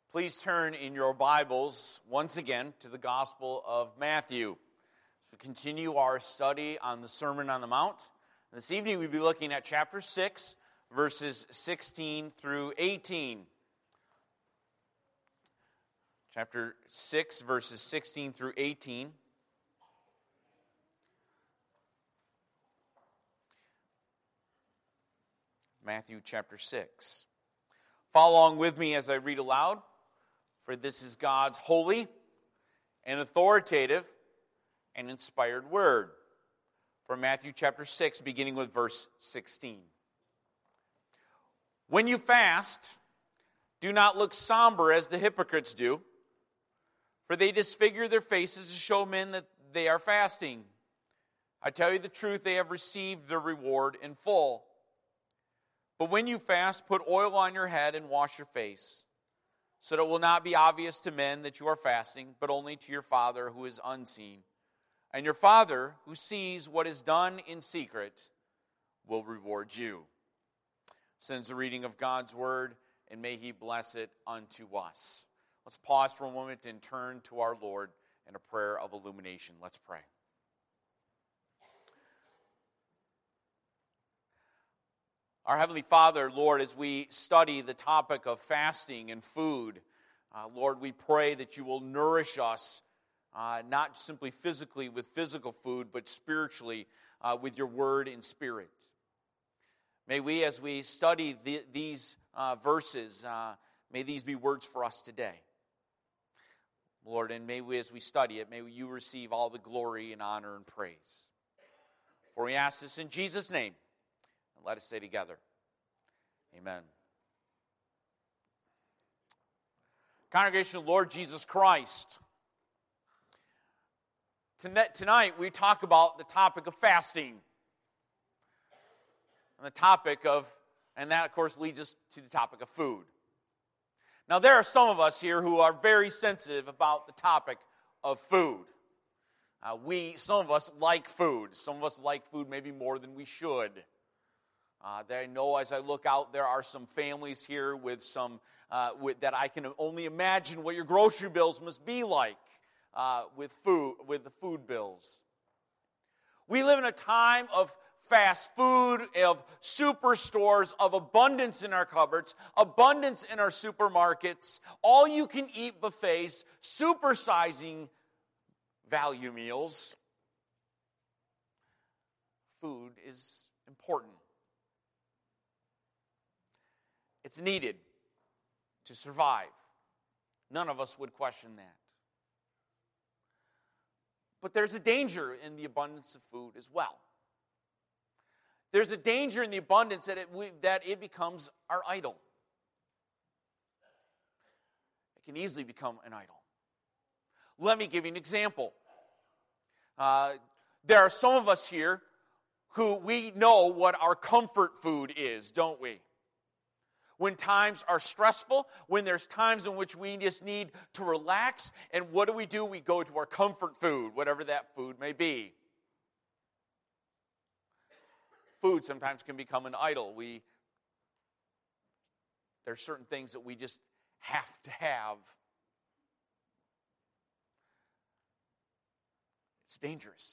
Please turn in your Bibles once again to the Gospel of Matthew. As we continue our study on the Sermon on the Mount. This evening we'll be looking at chapter 6, verses 16 through 18. Chapter 6, verses 16 through 18. Matthew chapter 6. Follow along with me as I read aloud, for this is God's holy and authoritative and inspired word. From Matthew chapter 6, beginning with verse 16. When you fast, do not look somber as the hypocrites do, for they disfigure their faces to show men that they are fasting. I tell you the truth, they have received their reward in full. But when you fast, put oil on your head and wash your face, so that it will not be obvious to men that you are fasting, but only to your Father who is unseen. And your Father, who sees what is done in secret, will reward you. Since the reading of God's word, and may he bless it unto us. Let's pause for a moment and turn to our Lord in a prayer of illumination. Let's pray. Our Heavenly Father, Lord, as we study the topic of fasting and food, Lord, we pray that you will nourish us, not simply physically with physical food, but spiritually with your word and spirit. May we, as we study these verses, may these be words for us today. Lord, and may we, as we study it, may you receive all the glory and honor and praise. For we ask this in Jesus' name. Let us say together, amen. Congregation of Lord Jesus Christ. Tonight we talk about the topic of fasting. And that of course leads us to the topic of food. Now there are some of us here who are very sensitive about the topic of food. Some of us like food. Some of us like food maybe more than we should. I know as I look out, there are some families here with that I can only imagine what your grocery bills must be like with the food bills. We live in a time of fast food, of superstores, of abundance in our cupboards, abundance in our supermarkets, all-you-can-eat buffets, supersizing value meals. Food is important. It's needed to survive. None of us would question that. But there's a danger in the abundance of food as well. There's a danger in the abundance that it becomes our idol. It can easily become an idol. Let me give you an example. There are some of us here who we know what our comfort food is, don't we? When times are stressful, when there's times in which we just need to relax, and what do? We go to our comfort food, whatever that food may be. Food sometimes can become an idol. There's certain things that we just have to have. It's dangerous.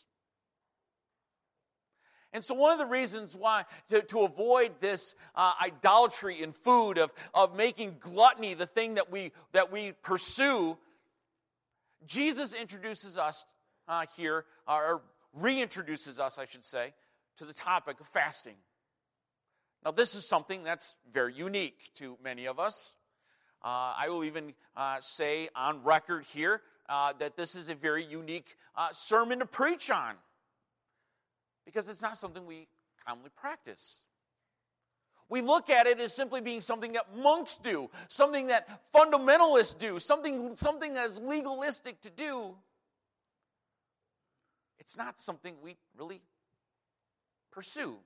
And so one of the reasons why, to avoid this idolatry in food, of making gluttony the thing that we pursue, Jesus introduces us here, or reintroduces us, I should say, to the topic of fasting. Now this is something that's very unique to many of us. I will even say on record here that this is a very unique sermon to preach on. Because it's not something we commonly practice. We look at it as simply being something that monks do, something that fundamentalists do, something that is legalistic to do. It's not something we really pursue.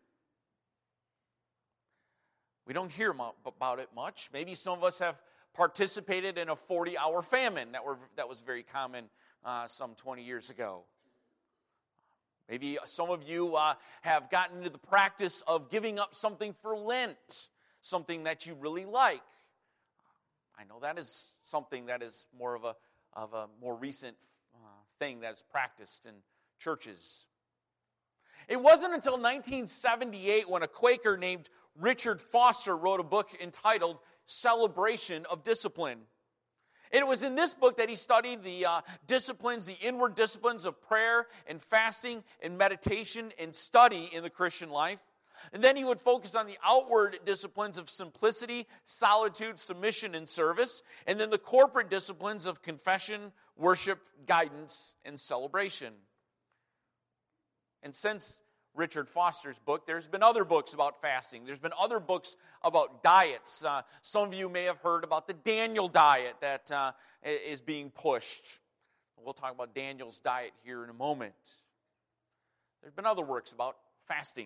We don't hear about it much. Maybe some of us have participated in a 40-hour famine that was very common some 20 years ago. Maybe some of you have gotten into the practice of giving up something for Lent, something that you really like. I know that is something that is more of a more recent thing that is practiced in churches. It wasn't until 1978 when a Quaker named Richard Foster wrote a book entitled Celebration of Discipline. And it was in this book that he studied the disciplines, the inward disciplines of prayer and fasting and meditation and study in the Christian life. And then he would focus on the outward disciplines of simplicity, solitude, submission, and service. And then the corporate disciplines of confession, worship, guidance, and celebration. And since Richard Foster's book, there's been other books about fasting. There's been other books about diets. Some of you may have heard about the Daniel diet that is being pushed. We'll talk about Daniel's diet here in a moment. There's been other works about fasting.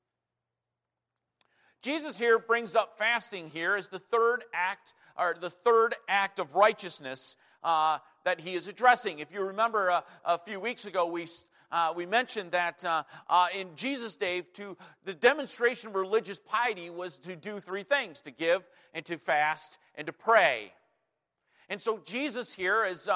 Jesus here brings up fasting here as the third act of righteousness that he is addressing. If you remember a few weeks ago, we mentioned that in Jesus' day, the demonstration of religious piety was to do three things: to give, and to fast, and to pray. And so Jesus here is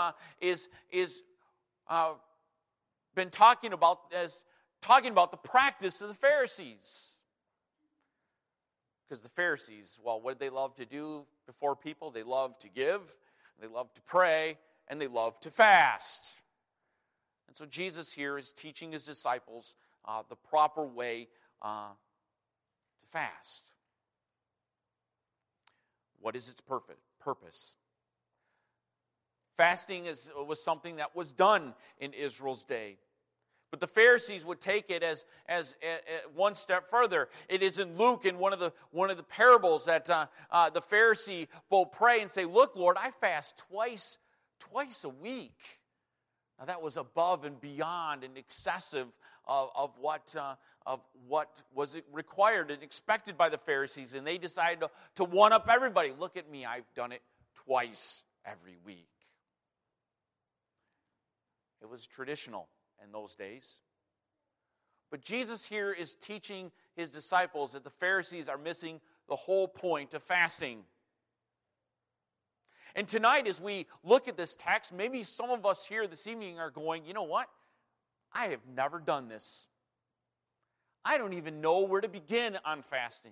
been talking about the practice of the Pharisees. Because the Pharisees, well, what did they love to do before people? They loved to give, they loved to pray, and they loved to fast. And so Jesus here is teaching his disciples the proper way to fast. What is its purpose? Fasting was something that was done in Israel's day. But the Pharisees would take it as one step further. It is in Luke, in one of the parables, that the Pharisee will pray and say, "Look, Lord, I fast twice a week." Now that was above and beyond and excessive of what was required and expected by the Pharisees, and they decided to one up everybody. Look at me, I've done it twice every week. It was traditional in those days. But Jesus here is teaching his disciples that the Pharisees are missing the whole point of fasting. And tonight, as we look at this text, maybe some of us here this evening are going, you know what? I have never done this. I don't even know where to begin on fasting.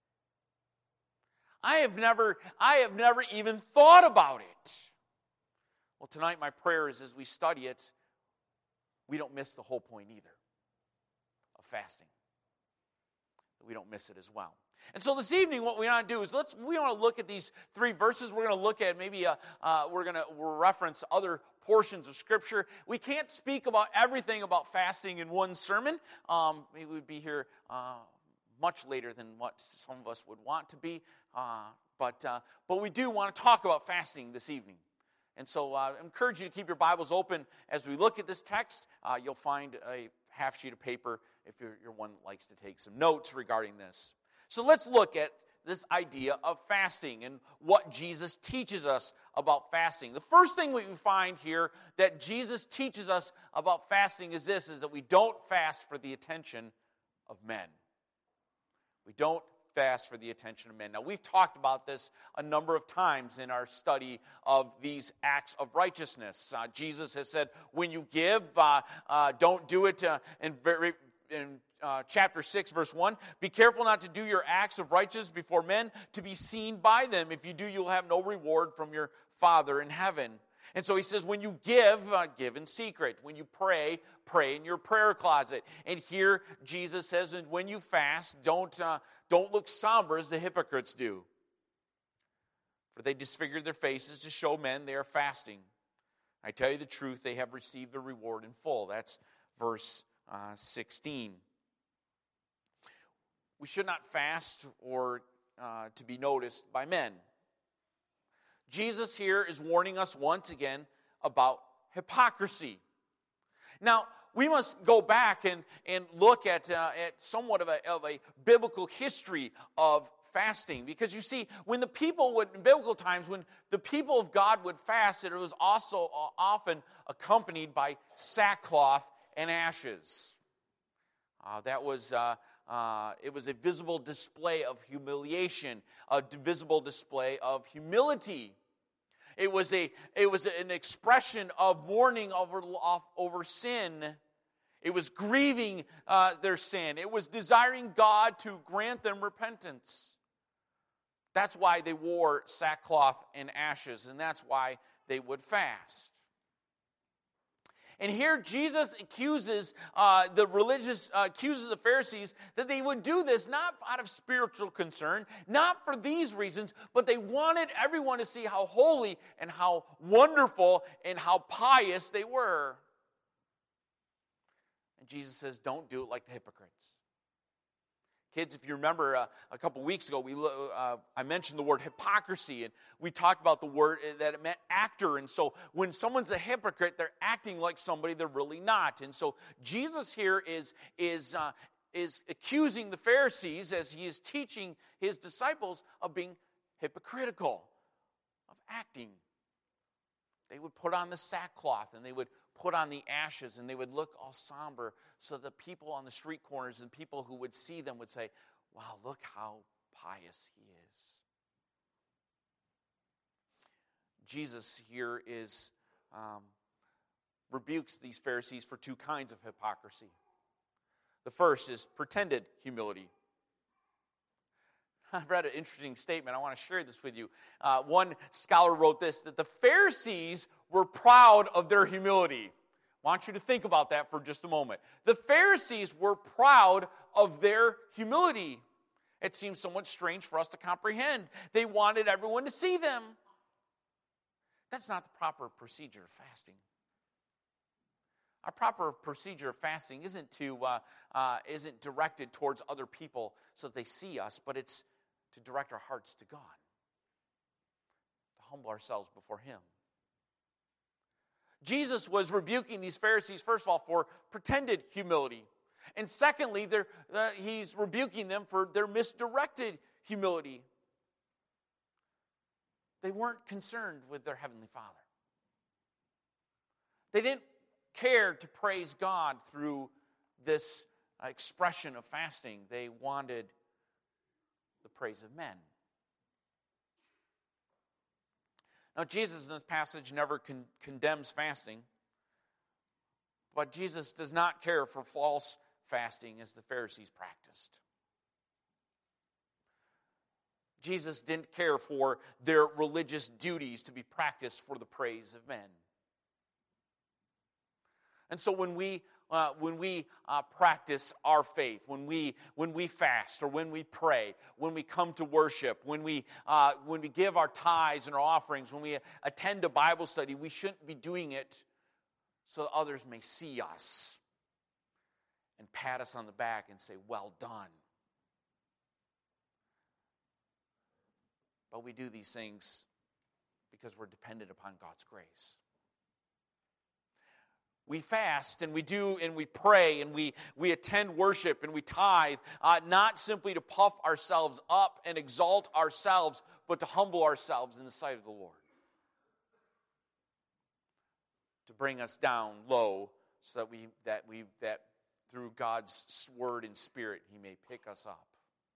I have never even thought about it. Well, tonight my prayer is, as we study it, we don't miss the whole point either of fasting. We don't miss it as well. And so this evening, what we want to do is we want to look at these three verses. We're going to look at maybe we'll reference other portions of Scripture. We can't speak about everything about fasting in one sermon. Maybe we'd be here much later than what some of us would want to be. But we do want to talk about fasting this evening. And so I encourage you to keep your Bibles open as we look at this text. You'll find a half sheet of paper if you're one that likes to take some notes regarding this. So let's look at this idea of fasting and what Jesus teaches us about fasting. The first thing we find here that Jesus teaches us about fasting is that we don't fast for the attention of men. We don't fast for the attention of men. Now, we've talked about this a number of times in our study of these acts of righteousness. Jesus has said, when you give, don't do it in chapter 6, verse 1, be careful not to do your acts of righteousness before men to be seen by them. If you do, you'll have no reward from your Father in heaven. And so he says, when you give, give in secret. When you pray, pray in your prayer closet. And here Jesus says, and when you fast, don't look somber as the hypocrites do. For they disfigure their faces to show men they are fasting. I tell you the truth, they have received the reward in full. That's verse 16. We should not fast or to be noticed by men. Jesus here is warning us once again about hypocrisy. Now, we must go back and look at somewhat of a biblical history of fasting. Because you see, in biblical times, when the people of God would fast, it was also often accompanied by sackcloth and ashes. It was a visible display of humiliation, a visible display of humility. It was an expression of mourning over sin. It was grieving their sin. It was desiring God to grant them repentance. That's why they wore sackcloth and ashes, and that's why they would fast. And here Jesus accuses the Pharisees that they would do this not out of spiritual concern, not for these reasons, but they wanted everyone to see how holy and how wonderful and how pious they were. And Jesus says, don't do it like the hypocrites. Kids, if you remember a couple weeks ago, I mentioned the word hypocrisy, and we talked about the word that it meant actor. And so when someone's a hypocrite, they're acting like somebody they're really not. And so Jesus here is accusing the Pharisees as he is teaching his disciples of being hypocritical, of acting. They would put on the sackcloth and they would put on the ashes and they would look all somber so the people on the street corners and people who would see them would say, wow, look how pious he is. Jesus here rebukes these Pharisees for two kinds of hypocrisy. The first is pretended humility. I've read an interesting statement. I want to share this with you. One scholar wrote this, that the Pharisees were proud of their humility. I want you to think about that for just a moment. The Pharisees were proud of their humility. It seems somewhat strange for us to comprehend. They wanted everyone to see them. That's not the proper procedure of fasting. Our proper procedure of fasting isn't directed towards other people so that they see us, but it's to direct our hearts to God, to humble ourselves before Him. Jesus was rebuking these Pharisees, first of all, for pretended humility. And secondly, he's rebuking them for their misdirected humility. They weren't concerned with their Heavenly Father. They didn't care to praise God through this expression of fasting. They wanted the praise of men. Now, Jesus in this passage never condemns fasting, but Jesus does not care for false fasting as the Pharisees practiced. Jesus didn't care for their religious duties to be practiced for the praise of men. And so when we practice our faith, when we fast or when we pray, when we come to worship, when we give our tithes and our offerings, when we attend a Bible study, we shouldn't be doing it so that others may see us and pat us on the back and say, well done. But we do these things because we're dependent upon God's grace. We fast and we pray and we attend worship and we tithe, not simply to puff ourselves up and exalt ourselves, but to humble ourselves in the sight of the Lord. To bring us down low so that through God's word and spirit He may pick us up.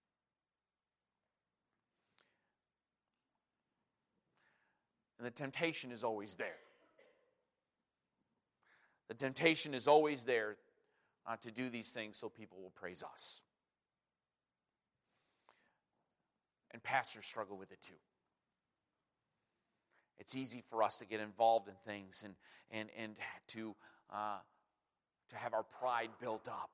And the temptation is always there. The temptation is always there to do these things so people will praise us. And pastors struggle with it too. It's easy for us to get involved in things and to have our pride built up.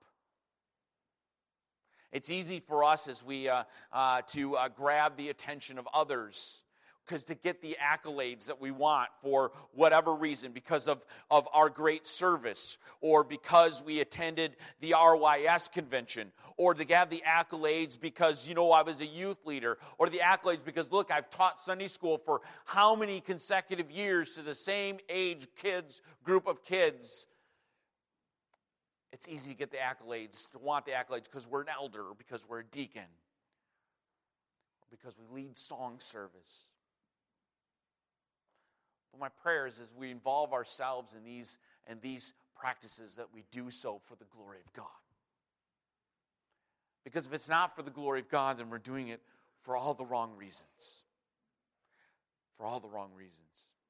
It's easy for us as we to grab the attention of others, because to get the accolades that we want for whatever reason, because of our great service, or because we attended the RYS convention, or to have the accolades because, I was a youth leader, or the accolades because, look, I've taught Sunday school for how many consecutive years to the same age group of kids. It's easy to get the accolades, to want the accolades because we're an elder, or because we're a deacon, or because we lead song service. But my prayer is as we involve ourselves in these practices, that we do so for the glory of God. Because if it's not for the glory of God, then we're doing it for all the wrong reasons. For all the wrong reasons.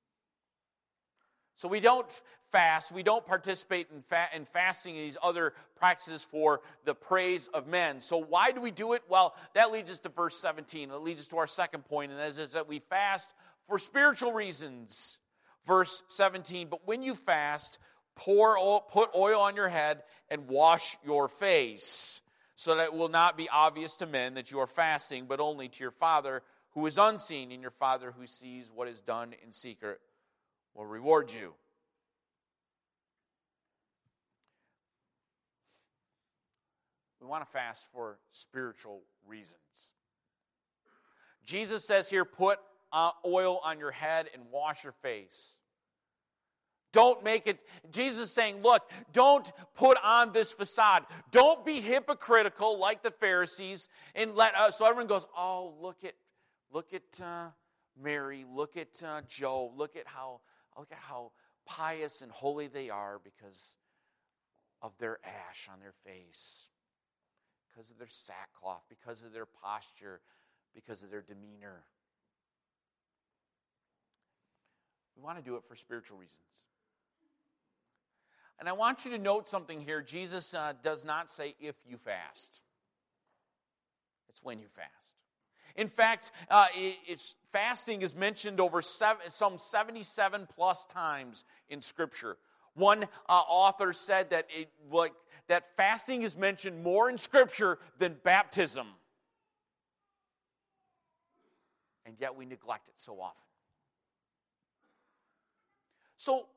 So we don't fast, we don't participate in fasting and these other practices for the praise of men. So why do we do it? Well, that leads us to verse 17. That leads us to our second point, and that is that we fast for spiritual reasons. Verse 17, but when you fast, put oil on your head and wash your face, so that it will not be obvious to men that you are fasting, but only to your Father who is unseen, and your Father who sees what is done in secret will reward you. We want to fast for spiritual reasons. Jesus says here, put oil on your head and wash your face. Don't make it, Jesus is saying, look, don't put on this facade. Don't be hypocritical like the Pharisees and so everyone goes, oh, look at Mary, look at Joe, look at how pious and holy they are because of their ash on their face, because of their sackcloth, because of their posture, because of their demeanor. We want to do it for spiritual reasons. And I want you to note something here. Jesus does not say if you fast. It's when you fast. In fact, fasting is mentioned over some 77 plus times in Scripture. One author said that fasting is mentioned more in Scripture than baptism. And yet we neglect it so often. So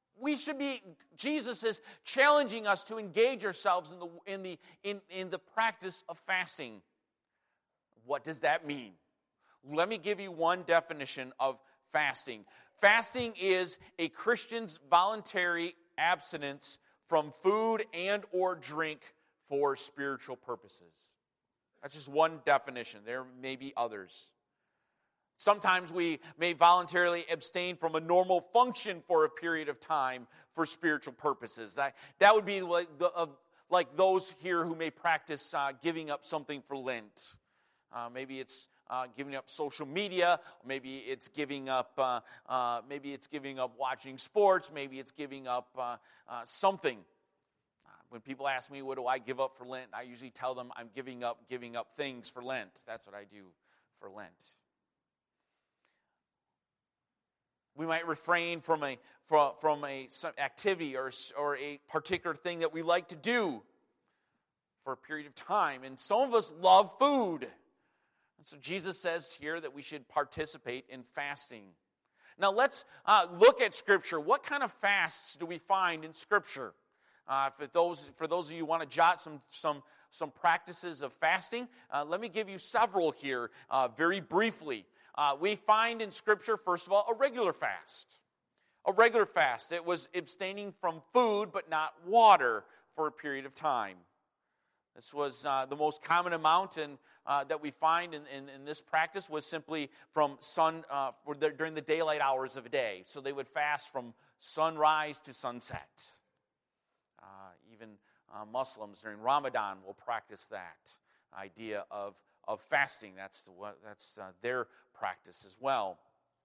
Jesus is challenging us to engage ourselves in the practice of fasting. What does that mean? Let me give you one definition of fasting. Fasting is a Christian's voluntary abstinence from food and or drink for spiritual purposes. That's just one definition. There may be others. Sometimes we may voluntarily abstain from a normal function for a period of time for spiritual purposes. That would be like those here who may practice giving up something for Lent. Maybe it's giving up social media. Maybe it's giving up. Watching sports. Maybe it's giving up something. When people ask me, "What do I give up for Lent?" I usually tell them I'm giving up things for Lent. That's what I do for Lent. We might refrain from some activity or a particular thing that we like to do for a period of time. And some of us love food. And so Jesus says here that we should participate in fasting. Now let's look at Scripture. What kind of fasts do we find in Scripture? For those of you who want to jot some practices of fasting, let me give you several here very briefly. We find in Scripture, first of all, a regular fast. A regular fast. It was abstaining from food but not water for a period of time. This was the most common amount that we find in this practice was simply from during the daylight hours of a day. So they would fast from sunrise to sunset. Even Muslims during Ramadan will practice that idea of fasting. That's their practice as well.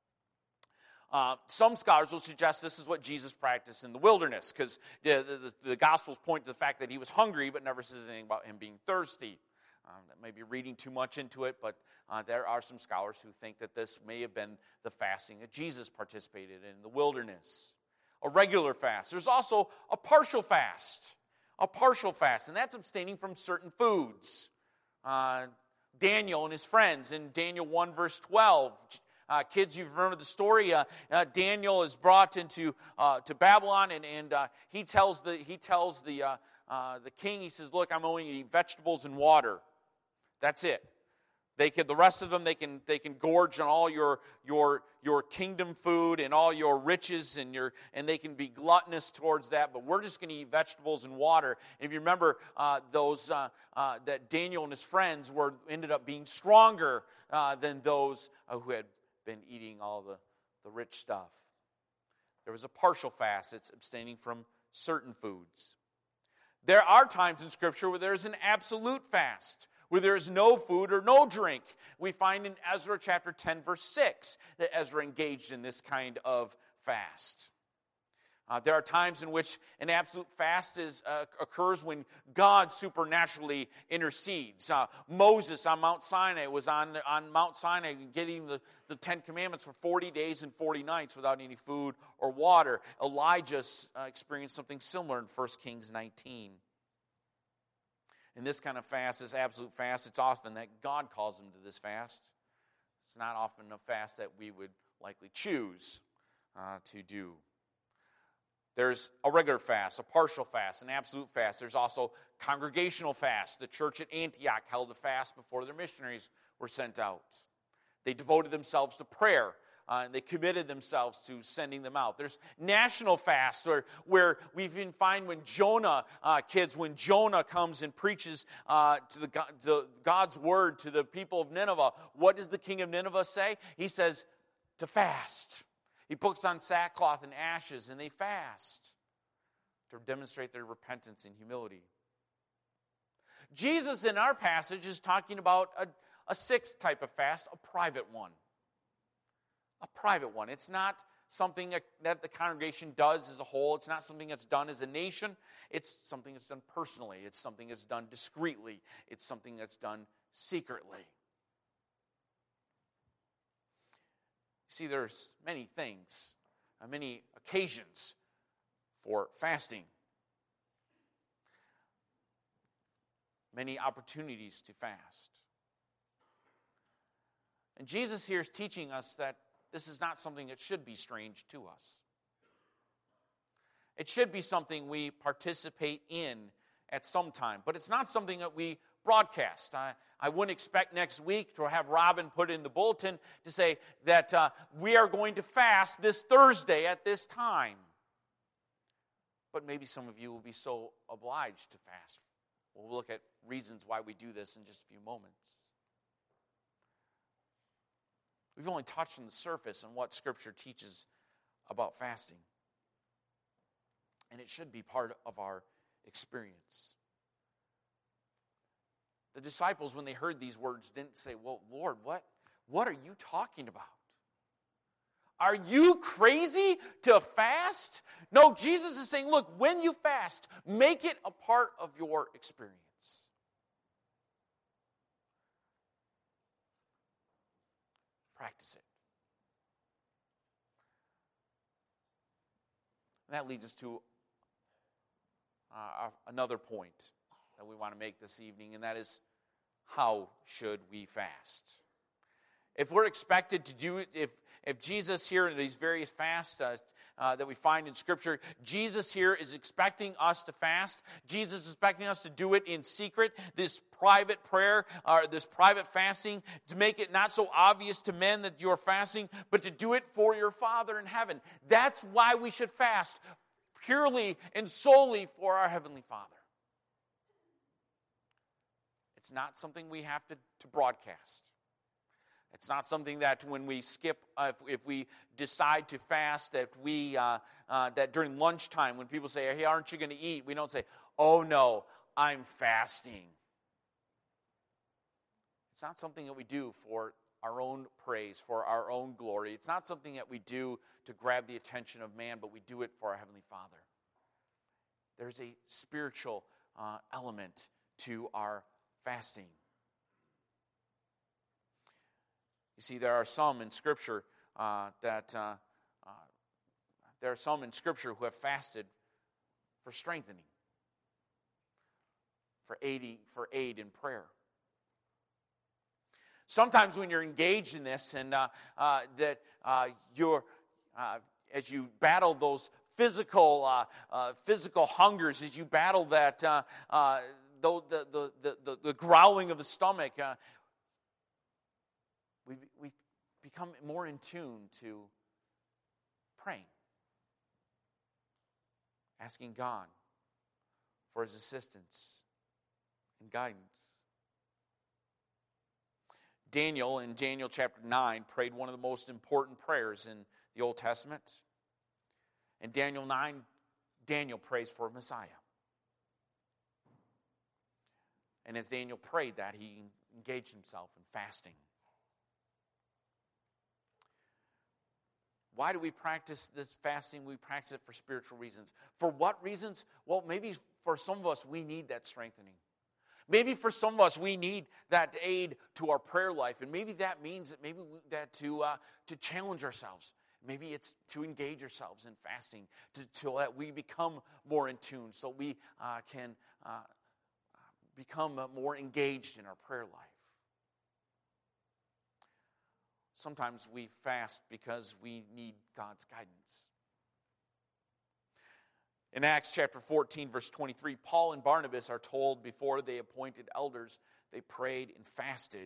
Some scholars will suggest this is what Jesus practiced in the wilderness, because the Gospels point to the fact that he was hungry, but never says anything about him being thirsty. That may be reading too much into it, but there are some scholars who think that this may have been the fasting that Jesus participated in the wilderness. A regular fast. There's also a partial fast. A partial fast, and that's abstaining from certain foods. Daniel and his friends in Daniel 1 verse 12. Kids, you've remembered the story. Daniel is brought into to Babylon, and he tells the king. He says, "Look, I'm only eating vegetables and water. That's it. The rest of them they can gorge on all your kingdom food and all your riches and they can be gluttonous towards that. But we're just going to eat vegetables and water." And if you remember, that Daniel and his friends ended up being stronger than those who had been eating all the rich stuff. There was a partial fast. It's abstaining from certain foods. There are times in Scripture where there's an absolute fast, where there is no food or no drink. We find in Ezra chapter 10, verse 6, that Ezra engaged in this kind of fast. There are times in which an absolute fast occurs when God supernaturally intercedes. Moses on Mount Sinai was on Mount Sinai getting the Ten Commandments for 40 days and 40 nights without any food or water. Elijah experienced something similar in 1 Kings 19. In this kind of fast, this absolute fast, it's often that God calls them to this fast. It's not often a fast that we would likely choose to do. There's a regular fast, a partial fast, an absolute fast. There's also congregational fast. The church at Antioch held a fast before their missionaries were sent out. They devoted themselves to prayer, and they committed themselves to sending them out. There's national fast, where we even find when Jonah comes and preaches to God's word to the people of Nineveh, what does the king of Nineveh say? He says to fast. He puts on sackcloth and ashes, and they fast to demonstrate their repentance and humility. Jesus, in our passage, is talking about a sixth type of fast, a private one. A private one. It's not something that the congregation does as a whole. It's not something that's done as a nation. It's something that's done personally. It's something that's done discreetly. It's something that's done secretly. See, there's many things, many occasions for fasting. Many opportunities to fast. And Jesus here is teaching us that this is not something that should be strange to us. It should be something we participate in at some time, but it's not something that we broadcast. I wouldn't expect next week to have Robin put in the bulletin to say that we are going to fast this Thursday at this time. But maybe some of you will be so obliged to fast. We'll look at reasons why we do this in just a few moments. We've only touched on the surface on what Scripture teaches about fasting. And it should be part of our experience. The disciples, when they heard these words, didn't say, well, Lord, what are you talking about? Are you crazy to fast? No, Jesus is saying, look, when you fast, make it a part of your experience. Practice it. And that leads us to another point that we want to make this evening, and that is, how should we fast? If we're expected to do it, if Jesus here in these various fasts that we find in Scripture, Jesus here is expecting us to fast. Jesus is expecting us to do it in secret, this private prayer, or this private fasting, to make it not so obvious to men that you're fasting, but to do it for your Father in heaven. That's why we should fast, purely and solely for our Heavenly Father. It's not something we have to broadcast. It's not something that when we skip, if we decide to fast, that that during lunchtime when people say, hey, aren't you going to eat? We don't say, oh no, I'm fasting. It's not something that we do for our own praise, for our own glory. It's not something that we do to grab the attention of man, but we do it for our Heavenly Father. There's a spiritual element to our fasting. You see, there are some in Scripture who have fasted for strengthening, for aid in prayer. Sometimes when you're engaged in this, and as you battle those physical hungers, as you battle that the growling of the stomach, we become more in tune to praying, asking God for His assistance and guidance. Daniel, in Daniel chapter 9, prayed one of the most important prayers in the Old Testament. In Daniel 9, Daniel prays for Messiah. And as Daniel prayed that, he engaged himself in fasting. Why do we practice this fasting? We practice it for spiritual reasons. For what reasons? Well, maybe for some of us, we need that strengthening. Maybe for some of us, we need that aid to our prayer life. And maybe that means that to challenge ourselves. Maybe it's to engage ourselves in fasting, so that we become more in tune, so we can become more engaged in our prayer life. Sometimes we fast because we need God's guidance. In Acts chapter 14, verse 23, Paul and Barnabas are told before they appointed elders, they prayed and fasted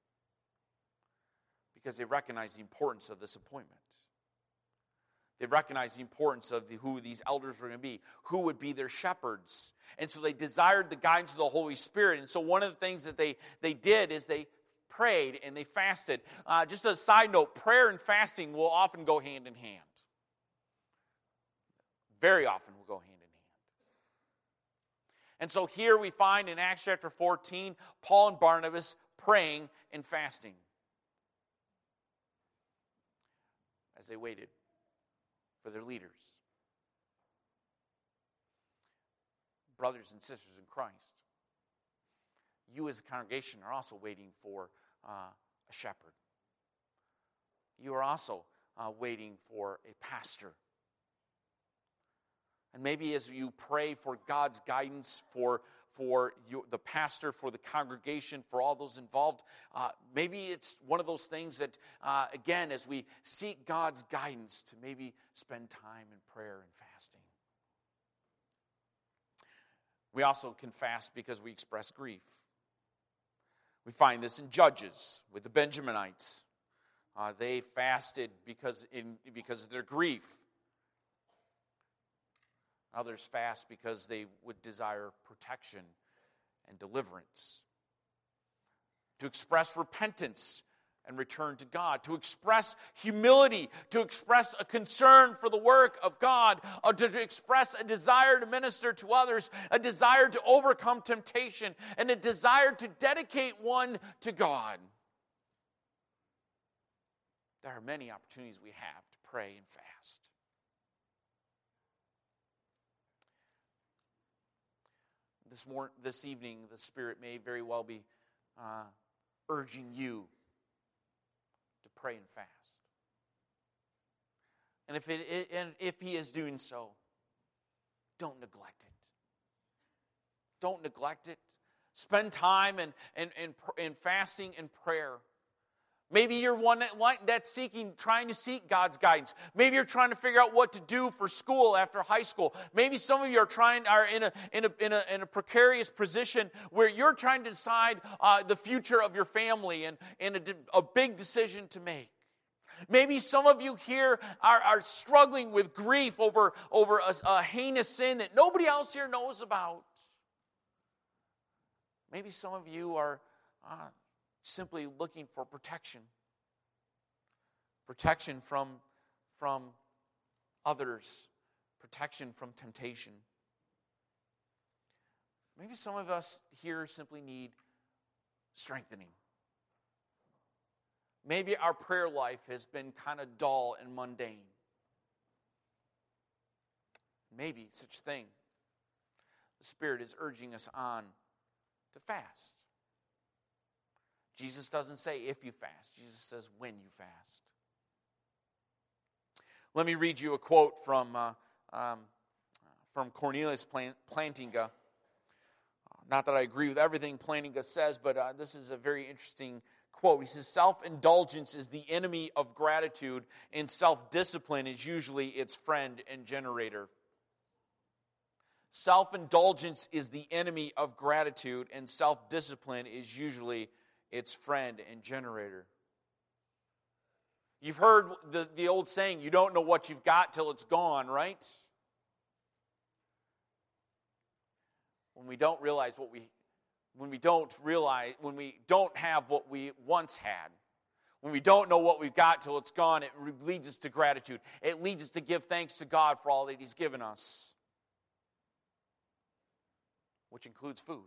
because they recognized the importance of this appointment. They recognized the importance of who these elders were going to be, who would be their shepherds. And so they desired the guidance of the Holy Spirit. And so one of the things that they did is they prayed and they fasted. Just as a side note, prayer and fasting will often go hand in hand. Very often will go hand in hand. And so here we find in Acts chapter 14, Paul and Barnabas praying and fasting as they waited for their leaders. Brothers and sisters in Christ, you as a congregation are also waiting for a shepherd. You are also waiting for a pastor. And maybe as you pray for God's guidance for the pastor, for the congregation, for all those involved, maybe it's one of those things that, again, as we seek God's guidance, to maybe spend time in prayer and fasting. We also can fast because we express grief. We find this in Judges with the Benjaminites. They fasted because of their grief. Others fast because they would desire protection and deliverance. To express repentance and return to God. To express humility. To express a concern for the work of God. Or to express a desire to minister to others. A desire to overcome temptation. And a desire to dedicate one to God. There are many opportunities we have to pray and fast. This evening, the Spirit may very well be urging you to pray and fast. And if He is doing so, don't neglect it. Don't neglect it. Spend time in fasting and prayer. Maybe you're one that's trying to seek God's guidance. Maybe you're trying to figure out what to do for school after high school. Maybe some of you are in a precarious position where you're trying to decide the future of your family and a big decision to make. Maybe some of you here are struggling with grief over a heinous sin that nobody else here knows about. Maybe some of you are simply looking for protection. Protection from others. Protection from temptation. Maybe some of us here simply need strengthening. Maybe our prayer life has been kind of dull and mundane. Maybe such thing. The Spirit is urging us on to fast. Jesus doesn't say if you fast. Jesus says when you fast. Let me read you a quote from Cornelius Plantinga. Not that I agree with everything Plantinga says, but this is a very interesting quote. He says, self-indulgence is the enemy of gratitude, and self-discipline is usually its friend and generator. Self-indulgence is the enemy of gratitude, and self-discipline is usually its friend and generator. You've heard the old saying, you don't know what you've got till it's gone, right? When we don't have what we once had, when we don't know what we've got till it's gone, it leads us to gratitude. It leads us to give thanks to God for all that He's given us, which includes food,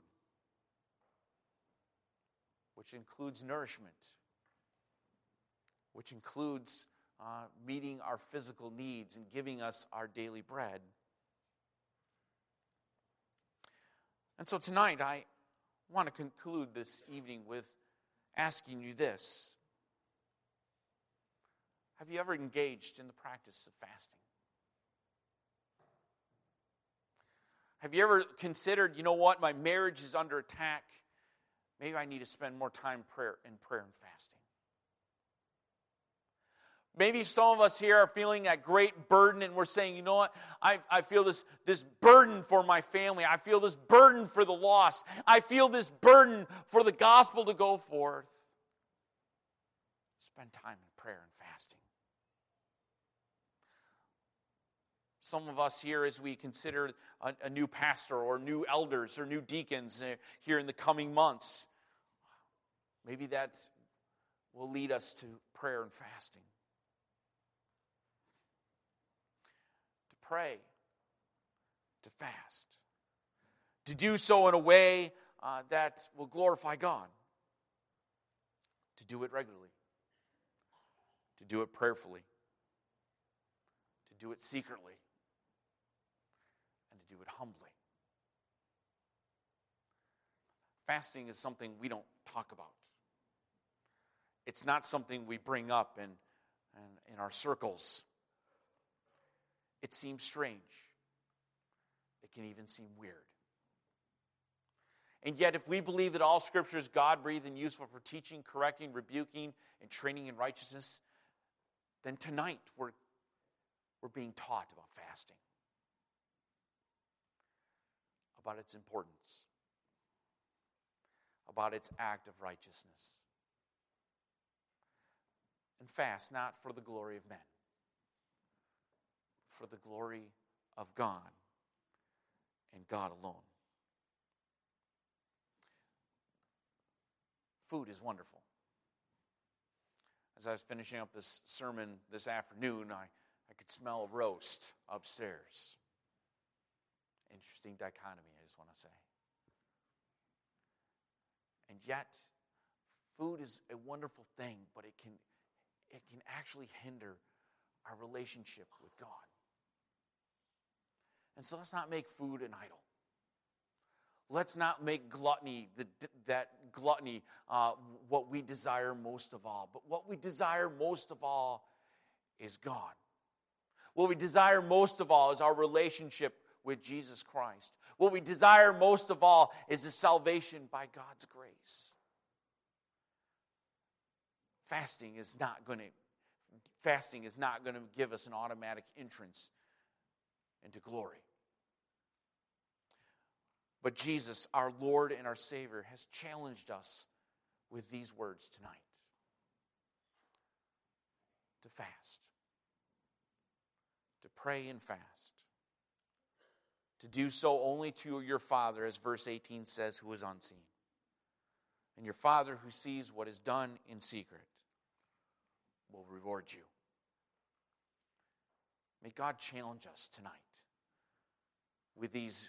which includes nourishment, which includes meeting our physical needs and giving us our daily bread. And so tonight, I want to conclude this evening with asking you this. Have you ever engaged in the practice of fasting? Have you ever considered, you know what, my marriage is under attack. Maybe I need to spend more time in prayer and fasting. Maybe some of us here are feeling that great burden and we're saying, you know what, I feel this burden for my family. I feel this burden for the lost. I feel this burden for the gospel to go forth. Spend time in prayer and fasting. Some of us here, as we consider a new pastor or new elders or new deacons here in the coming months, maybe that will lead us to prayer and fasting. To pray, to fast, to do so in a way that will glorify God, to do it regularly, to do it prayerfully, to do it secretly, and to do it humbly. Fasting is something we don't talk about. It's not something we bring up in our circles. It seems strange. It can even seem weird. And yet, if we believe that all Scripture is God-breathed and useful for teaching, correcting, rebuking, and training in righteousness, then tonight we're being taught about fasting, about its importance, about its act of righteousness. And fast not for the glory of men, for the glory of God and God alone. Food is wonderful. As I was finishing up this sermon this afternoon, I could smell a roast upstairs. Interesting dichotomy, I just want to say. And yet, food is a wonderful thing, but it can actually hinder our relationship with God. And so let's not make food an idol. Let's not make gluttony, what we desire most of all. But what we desire most of all is God. What we desire most of all is our relationship with Jesus Christ. What we desire most of all is the salvation by God's grace. Fasting is not going to give us an automatic entrance into glory. But Jesus, our Lord and our Savior, has challenged us with these words tonight. To fast. To pray and fast. To do so only to your Father, as verse 18 says, who is unseen. And your Father who sees what is done in secret will reward you. May God challenge us tonight with these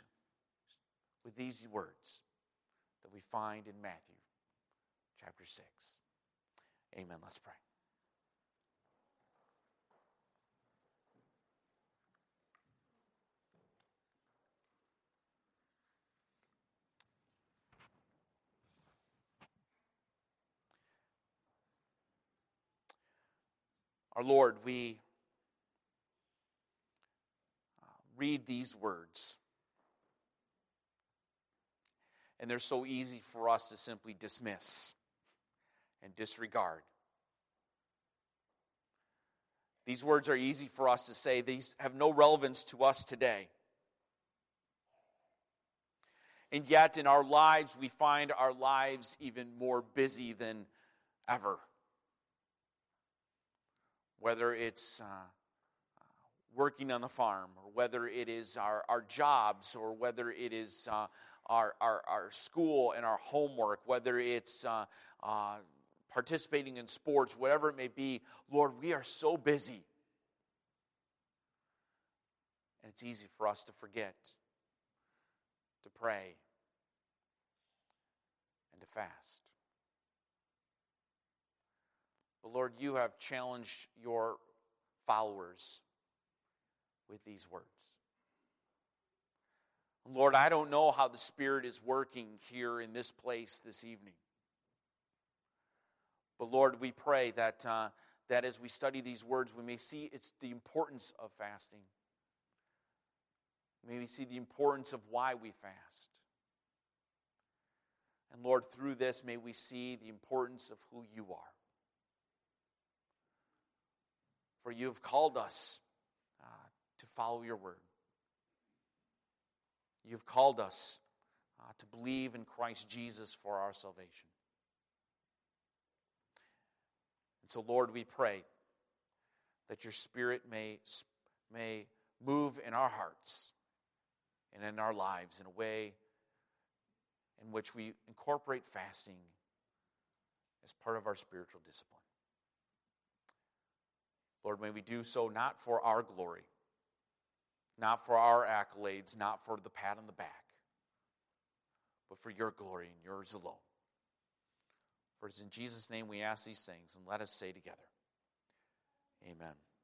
words that we find in Matthew chapter 6. Amen. Let's pray. Our Lord, we read these words, and they're so easy for us to simply dismiss and disregard. These words are easy for us to say. These have no relevance to us today. And yet in our lives, we find our lives even more busy than ever. Whether it's working on the farm, or whether it is our jobs, or whether it is our school and our homework, whether it's participating in sports, whatever it may be, Lord, we are so busy. And it's easy for us to forget to pray and to fast. But Lord, you have challenged your followers with these words. Lord, I don't know how the Spirit is working here in this place this evening. But Lord, we pray that as we study these words, we may see it's the importance of fasting. May we see the importance of why we fast. And Lord, through this, may we see the importance of who you are. For you have called us to follow your word. You've called us to believe in Christ Jesus for our salvation. And so, Lord, we pray that your Spirit may move in our hearts and in our lives in a way in which we incorporate fasting as part of our spiritual discipline. Lord, may we do so not for our glory, not for our accolades, not for the pat on the back, but for your glory and yours alone. For it's in Jesus' name we ask these things, and let us say together, amen.